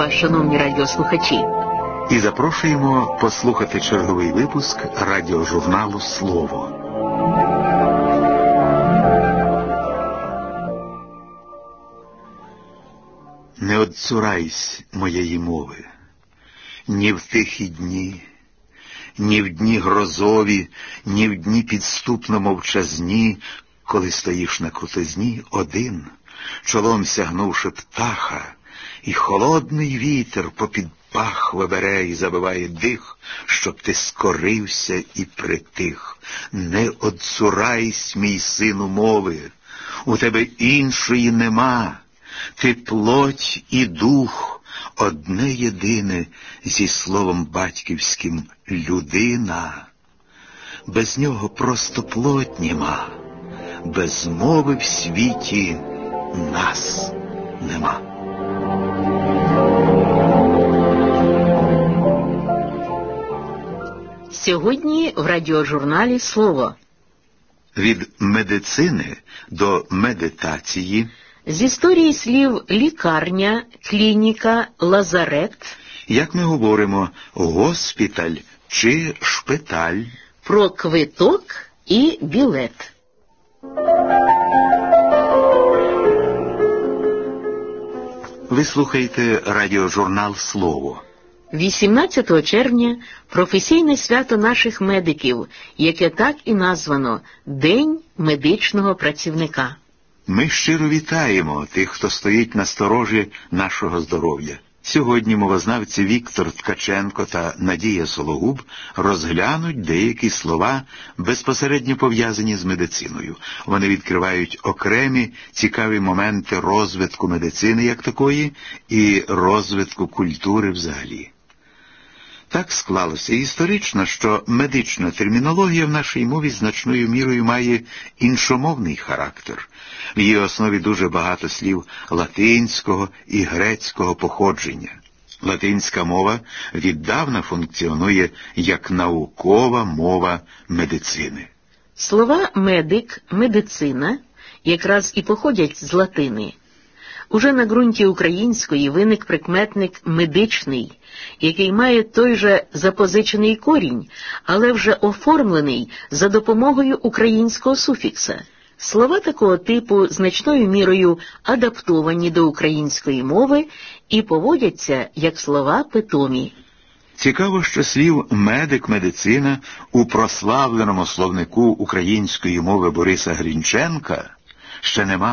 вас, шановні радіослухачі. І запрошуємо послухати черговий випуск радіожурналу «Слово». Не одцурайсь моєї мови, ні в тихі дні, ні в дні грозові, ні в дні підступно мовчазні, коли стоїш на крутизні один, чолом сягнувши птаха, і холодний вітер попід пахви бере і забиває дих, щоб ти скорився і притих. Не одцурайсь, мій сину, мови, у тебе іншої нема, ти плоть і дух, одне єдине зі словом батьківським людина. Без нього просто плоть нема, без мови в світі нас нема. Сьогодні в радіожурналі «Слово». Від медицини до медитації. З історії слів лікарня, клініка, лазарет. Як ми говоримо, госпіталь чи шпиталь. Про квиток і білет. Ви слухаєте радіожурнал «Слово». 18 червня – професійне свято наших медиків, яке так і названо «День медичного працівника». Ми щиро вітаємо тих, хто стоїть на сторожі нашого здоров'я. Сьогодні мовознавці Віктор Ткаченко та Надія Сологуб розглянуть деякі слова, безпосередньо пов'язані з медициною. Вони відкривають окремі цікаві моменти розвитку медицини як такої і розвитку культури взагалі. Так склалося історично, що медична термінологія в нашій мові значною мірою має іншомовний характер. В її основі дуже багато слів латинського і грецького походження. Латинська мова віддавна функціонує як наукова мова медицини. Слова «медик», «медицина» якраз і походять з латини. Уже на ґрунті української виник прикметник «медичний», який має той же запозичений корінь, але вже оформлений за допомогою українського суфікса. Слова такого типу значною мірою адаптовані до української мови і поводяться як слова питомі. Цікаво, що слів «медик», «медицина» у прославленому словнику української мови Бориса Грінченка ще нема.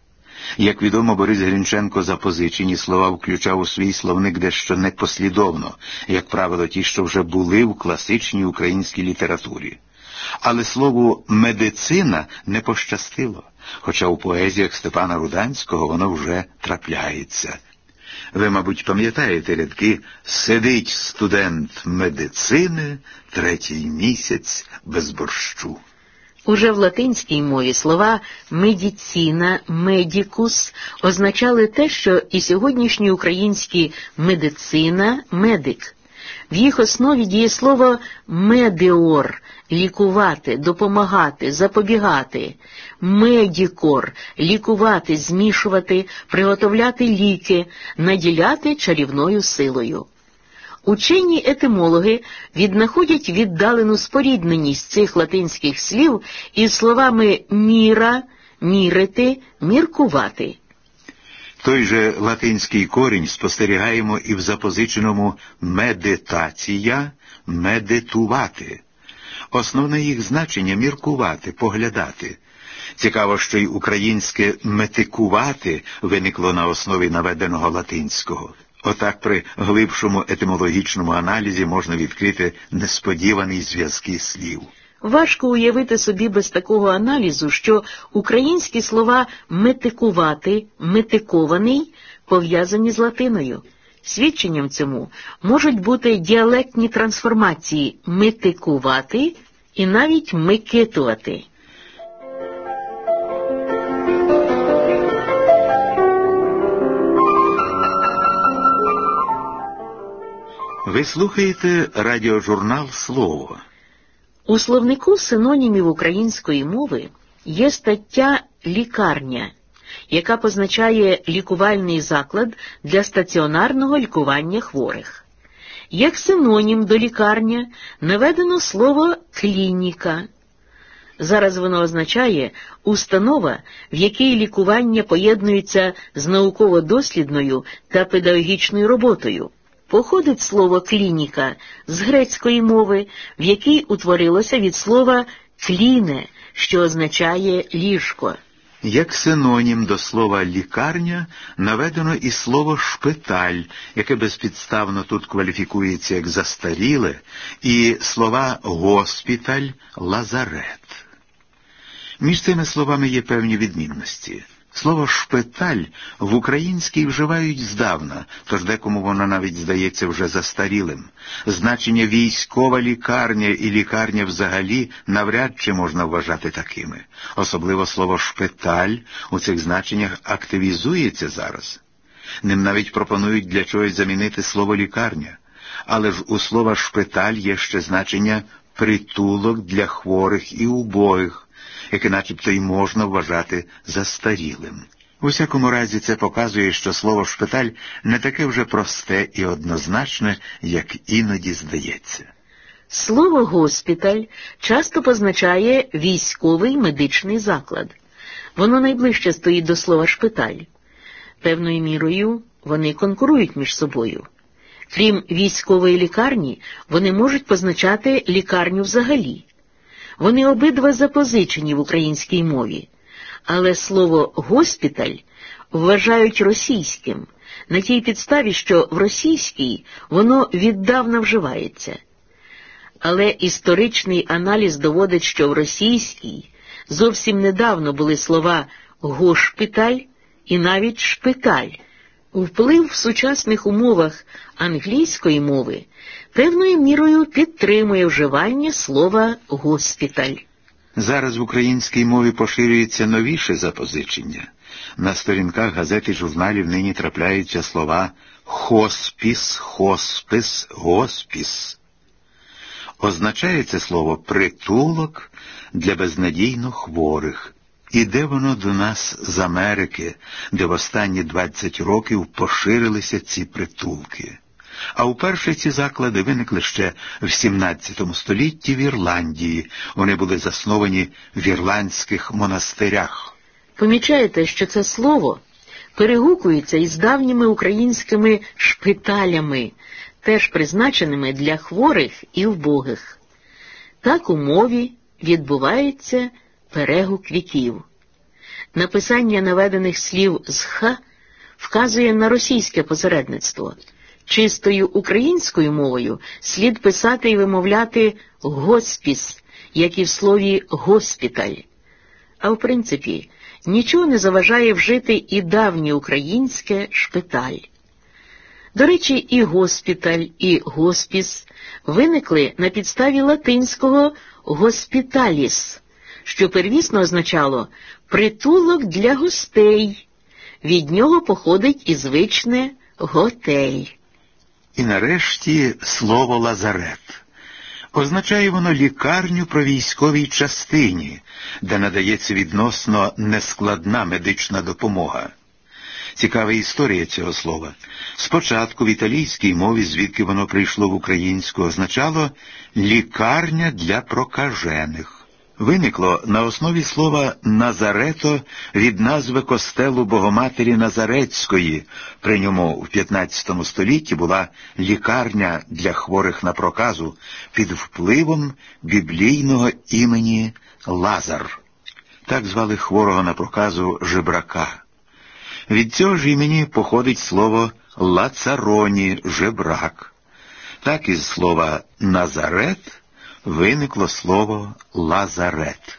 Як відомо, Борис Грінченко запозичені слова включав у свій словник дещо непослідовно, як правило, ті, що вже були в класичній українській літературі. Але слову «медицина» не пощастило, хоча у поезіях Степана Руданського воно вже трапляється. Ви, мабуть, пам'ятаєте рядки «Сидить студент медицини, третій місяць без борщу». Уже в латинській мові слова «медіціна», «медікус» означали те, що і сьогоднішні українські «медицина», «медик». В їх основі дієслово «медіор» – лікувати, допомагати, запобігати, «медікор» – лікувати, змішувати, приготовляти ліки, наділяти чарівною силою. Учені етимологи віднаходять віддалену спорідненість цих латинських слів із словами «міра», «мірити», «міркувати». Той же латинський корінь спостерігаємо і в запозиченому «медитація», «медитувати». Основне їх значення – міркувати, поглядати. Цікаво, що й українське «метикувати» виникло на основі наведеного латинського. Отак при глибшому етимологічному аналізі можна відкрити несподівані зв'язки слів. Важко уявити собі без такого аналізу, що українські слова «метикувати», «метикований» пов'язані з латиною. Свідченням цьому можуть бути діалектні трансформації «метикувати» і навіть «микитувати». Ви слухаєте радіожурнал «Слово». У словнику синонімів української мови є стаття «лікарня». яка позначає лікувальний заклад для стаціонарного лікування хворих. Як синонім до лікарня наведено слово «клініка». Зараз воно означає установа, в якій лікування поєднується з науково-дослідною та педагогічною роботою. Походить слово «клініка» з грецької мови, в якій утворилося від слова «кліне», що означає «ліжко». Як синонім до слова «лікарня» наведено і слово «шпиталь», яке безпідставно тут кваліфікується як застаріле, і слова «госпіталь», «лазарет». Між цими словами є певні відмінності. Слово «шпиталь» в українській вживають здавна, тож декому воно навіть здається вже застарілим. Значення «військова лікарня» і «лікарня» взагалі навряд чи можна вважати такими. Особливо слово «шпиталь» у цих значеннях активізується зараз. Ним навіть пропонують для чогось замінити слово «лікарня». Але ж у слова «шпиталь» є ще значення «притулок для хворих і убогих», яке начебто й можна вважати застарілим. У всякому разі, це показує, що слово «шпиталь» не таке вже просте і однозначне, як іноді здається. Слово «госпіталь» часто позначає військовий медичний заклад. Воно найближче стоїть до слова «шпиталь». Певною мірою вони конкурують між собою. Крім військової лікарні, вони можуть позначати лікарню взагалі. Вони обидва запозичені в українській мові, але слово «госпіталь» вважають російським, на тій підставі, що в російській воно віддавна вживається. Але історичний аналіз доводить, що в російській зовсім недавно були слова «гошпіталь» і навіть «шпиталь». Вплив в сучасних умовах англійської мови певною мірою підтримує вживання слова «госпіталь». Зараз в українській мові поширюється новіше запозичення. На сторінках газет і журналів нині трапляються слова «хоспіс», «хоспис», «госпіс». Означає це слово «притулок для безнадійно хворих». Іде воно до нас з Америки, де в останні 20 років поширилися ці притулки. А вперше ці заклади виникли ще в 17 столітті в Ірландії. Вони були засновані в ірландських монастирях. Помічаєте, що це слово перегукується із давніми українськими шпиталями, теж призначеними для хворих і вбогих. Так у мові відбувається перегук віків. Написання наведених слів з «х» вказує на російське посередництво. Чистою українською мовою слід писати і вимовляти «госпіс», як і в слові «госпіталь». А в принципі, нічого не заважає вжити і давнє українське «шпиталь». До речі, і «госпіталь», і «госпіс» виникли на підставі латинського «госпіталіс», що первісно означало «притулок для гостей». Від нього походить і звичне «готель». І нарешті слово «лазарет». Означає воно лікарню при військовій частині, де надається відносно нескладна медична допомога. Цікава історія цього слова. Спочатку в італійській мові, звідки воно прийшло в українську, означало «лікарня для прокажених». Виникло на основі слова «Назарето» від назви костелу Богоматері Назарецької. При ньому в 15 столітті була лікарня для хворих на проказу під впливом біблійного імені Лазар. Так звали хворого на проказу жебрака. Від цього ж імені походить слово «лацароні» – жебрак. Так із слова «Назарет» виникло слово «лазарет».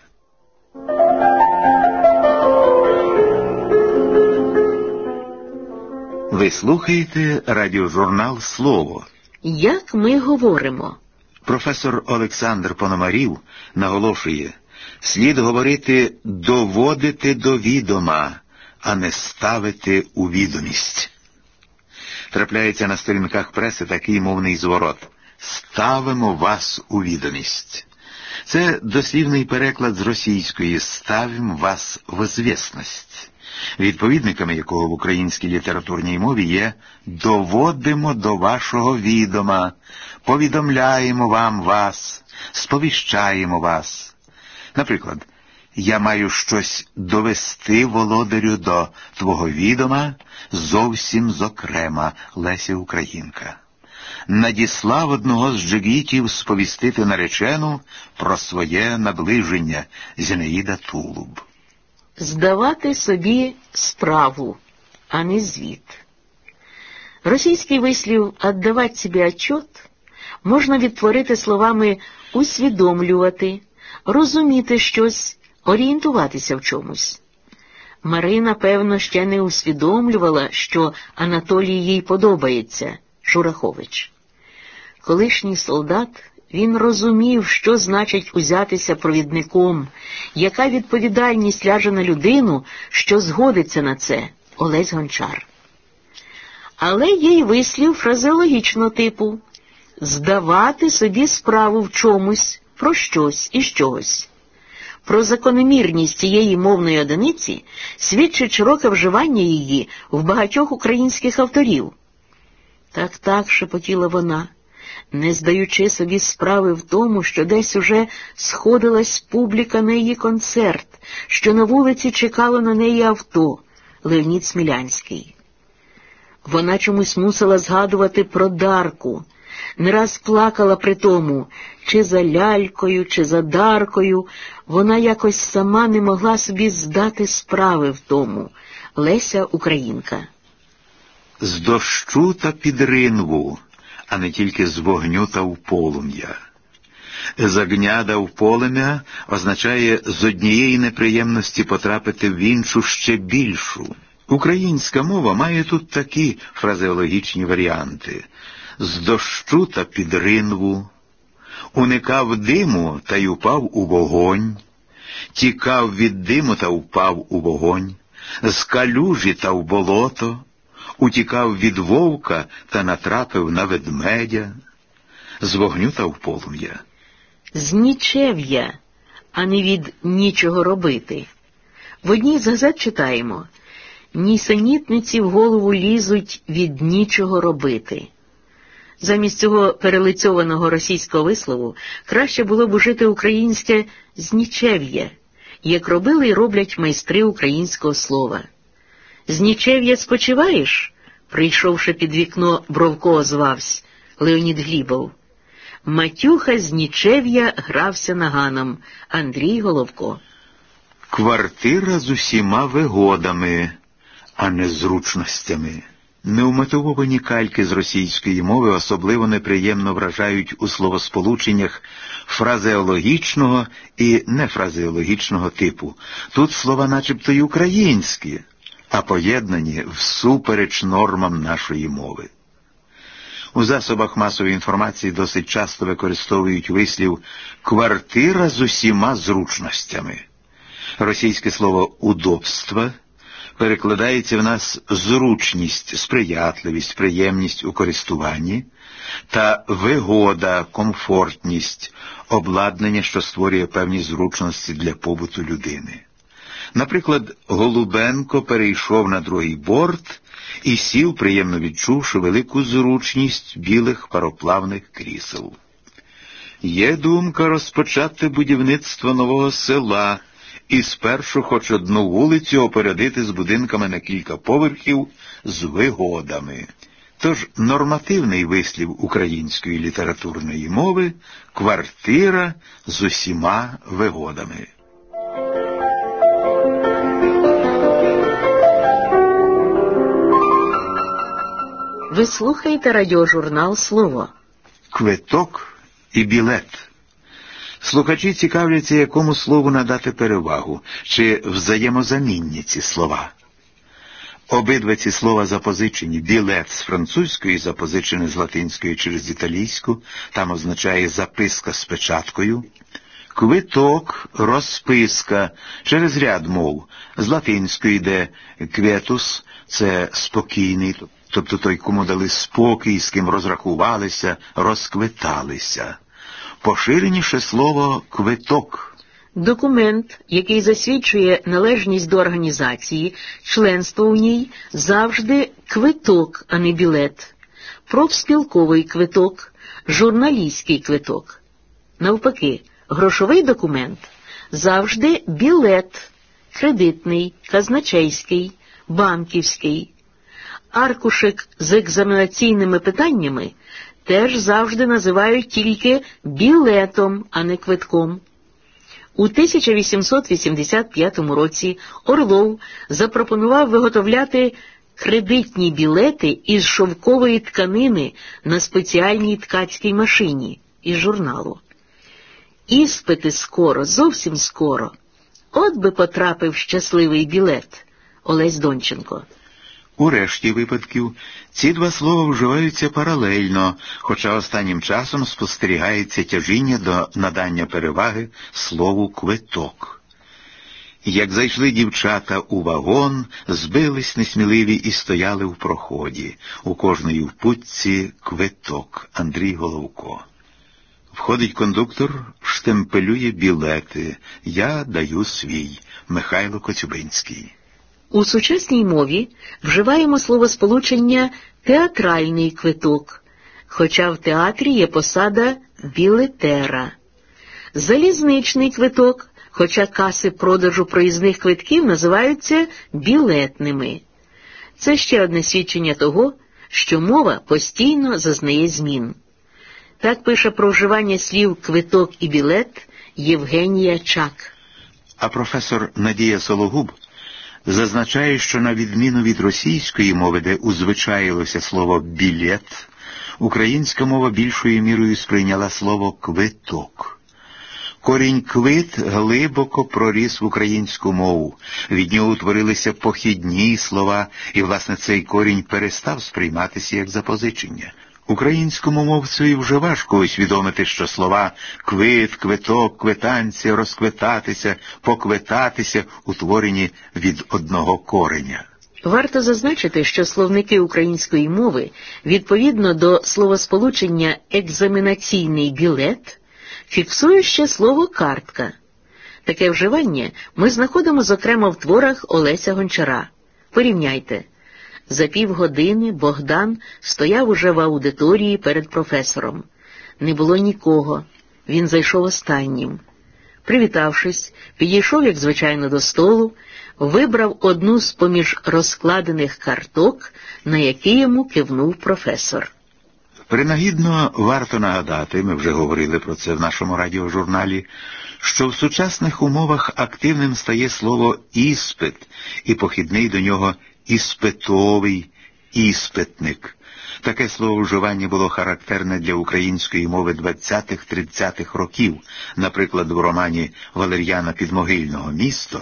Ви слухаєте радіожурнал «Слово». Як ми говоримо? Професор Олександр Пономарів наголошує, слід говорити «доводити до відома», а не ставити у відомість. Трапляється на сторінках преси такий мовний зворот: «Ставимо вас у відомість». Це дослівний переклад з російської «ставим вас в известность», відповідниками якого в українській літературній мові є «доводимо до вашого відома», «повідомляємо вам вас», «сповіщаємо вас». Наприклад, «Я маю щось довести, володарю, до твого відома, зовсім зокрема» Леся Українка. «Надіслав одного з джигітів сповістити наречену про своє наближення» Зінаїда Тулуб. Здавати собі справу, а не звіт. Російський вислів «отдавать собі отчет» можна відтворити словами «усвідомлювати», «розуміти щось», «орієнтуватися в чомусь». Марина, певно, ще не усвідомлювала, що Анатолій їй подобається, Шурахович. Колишній солдат, він розумів, що значить узятися провідником, яка відповідальність ляже на людину, що згодиться на це, Олесь Гончар. Але є й вислів фразеологічного типу «здавати собі справу в чомусь, про щось і чогось». Про закономірність цієї мовної одиниці свідчить широке вживання її в багатьох українських авторів. Так, шепотіла вона, не здаючи собі справи в тому, що десь уже сходилась публіка на її концерт, що на вулиці чекало на неї авто, Леонід Смілянський. Вона чомусь мусила згадувати про Дарку, не раз плакала при тому, чи за лялькою, чи за Даркою, вона якось сама не могла собі здати справи в тому. Леся Українка. З дощу та під ринву, а не тільки з вогню та в полум'я. З огня да в полум'я означає з однієї неприємності потрапити в іншу ще більшу. Українська мова має тут такі фразеологічні варіанти. З дощу та під ринву, уникав диму та й упав у вогонь, тікав від диму та впав у вогонь, з калюжі та в болото, утікав від вовка та натрапив на ведмедя, з вогню та в полум'я. З нічев'я, а не від нічого робити. В одній з газет читаємо «Нісенітниці в голову лізуть від нічого робити». Замість цього перелицьованого російського вислову краще було б ужити українське «знічев'я», як робили і роблять майстри українського слова. «Знічев'я спочиваєш?» прийшовши під вікно, Бровко озвався, Леонід Глібов. Матюха з нічев'я грався наганом, Андрій Головко. Квартира з усіма вигодами, а не зручностями. Неумотивовані кальки з російської мови особливо неприємно вражають у словосполученнях фразеологічного і нефразеологічного типу. Тут слова начебто й українські, а поєднані всупереч нормам нашої мови. У засобах масової інформації досить часто використовують вислів «квартира з усіма зручностями». Російське слово «удобство» перекладається в нас зручність, сприятливість, приємність у користуванні та вигода, комфортність, обладнання, що створює певні зручності для побуту людини. Наприклад, Голубенко перейшов на другий борт і сів, приємно відчувши велику зручність білих пароплавних крісел. Є думка розпочати будівництво нового села і спершу хоч одну вулицю опорядити з будинками на кілька поверхів з вигодами. Тож нормативний вислів української літературної мови – квартира з усіма вигодами. Ви слухаєте радіожурнал «Слово». Квиток і білет. Слухачі цікавляться, якому слову надати перевагу, чи взаємозамінні ці слова. Обидва ці слова запозичені. Білет з французької запозичене з латинської через італійську, там означає записка з печаткою. Квиток, розписка, через ряд мов. З латинської йде кветус, це спокійний, тобто той, кому дали спокій, з ким розрахувалися, розквиталися. поширеніше слово «квиток». Документ, який засвідчує належність до організації, членство у ній, завжди квиток, а не білет. Профспілковий квиток, журналістський квиток. Навпаки, грошовий документ завжди білет, кредитний, казначейський, банківський. Аркушик з екзаменаційними питаннями теж завжди називають тільки білетом, а не квитком. У 1885 році Орлов запропонував виготовляти кредитні білети із шовкової тканини на спеціальній ткацькій машині із журналу. Іспити скоро, зовсім скоро. От би потрапив щасливий білет. Олесь Донченко. У решті випадків ці два слова вживаються паралельно, хоча останнім часом спостерігається тяжіння до надання переваги слову «квиток». Як зайшли дівчата у вагон, збились несміливі і стояли в проході. У кожної в путці квиток. Андрій Головко. Входить кондуктор, штемпелює білети. Я даю свій. Михайло Коцюбинський. У сучасній мові вживаємо словосполучення «театральний квиток», хоча в театрі є посада білетера. Залізничний квиток, хоча каси продажу проїзних квитків називаються білетними. Це ще одне свідчення того, що мова постійно зазнає змін. Так пише про вживання слів «квиток» і «білет» Євгенія Чак. А професор Надія Сологуб зазначає, що на відміну від російської мови, де узвичаїлося слово «білет», українська мова більшою мірою сприйняла слово «квиток». Корінь «квит» глибоко проріс в українську мову. Від нього утворилися похідні слова, і, власне, цей корінь перестав сприйматися як запозичення. Українському мовцеві вже важко усвідомити, що слова «квит», «квиток», «квитанція», «розквитатися», «поквитатися» утворені від одного кореня. Варто зазначити, що словники української мови, відповідно до словосполучення «екзаменаційний білет», фіксують ще слово «картка». Таке вживання ми знаходимо, зокрема, в творах Олеся Гончара. Порівняйте. За півгодини Богдан стояв уже в аудиторії перед професором. Не було нікого. Він зайшов останнім. Привітавшись, підійшов, як звичайно, до столу, вибрав одну з-поміж розкладених карток, на які йому кивнув професор. Принагідно варто нагадати, ми вже говорили про це в нашому радіожурналі, що в сучасних умовах активним стає слово «іспит» і похідний до нього «іспитовий», «іспитник». Таке слововживання було характерне для української мови 20-30-х років. Наприклад, в романі Валер'яна Підмогильного «Місто»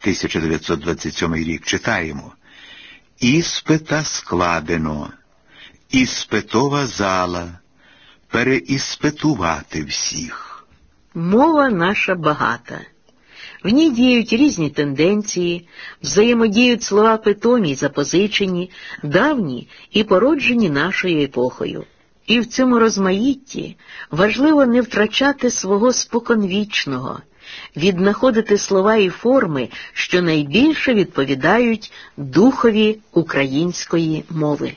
1927 рік читаємо «Іспита складено, іспитова зала, переіспитувати всіх». Мова наша багата. В ній діють різні тенденції, взаємодіють слова питомі й запозичені, давні і породжені нашою епохою. І в цьому розмаїтті важливо не втрачати свого споконвічного, віднаходити слова і форми, що найбільше відповідають духові української мови.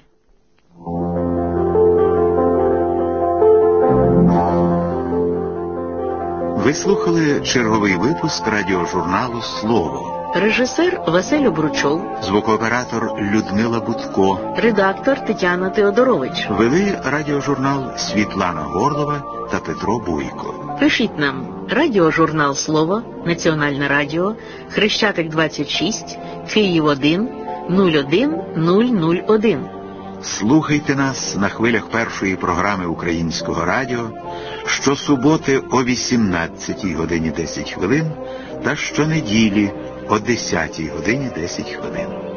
Ви слухали черговий випуск радіожурналу «Слово». Режисер Василь Обручов, звукооператор Людмила Будко, редактор Тетяна Теодорович. Вели радіожурнал Світлана Горлова та Петро Буйко. Пишіть нам: радіожурнал «Слово», Національне радіо, Хрещатик 26, Київ 1, 01001. Слухайте нас на хвилях першої програми Українського радіо щосуботи о 18 годині 10 хвилин та щонеділі о 10 годині 10 хвилин.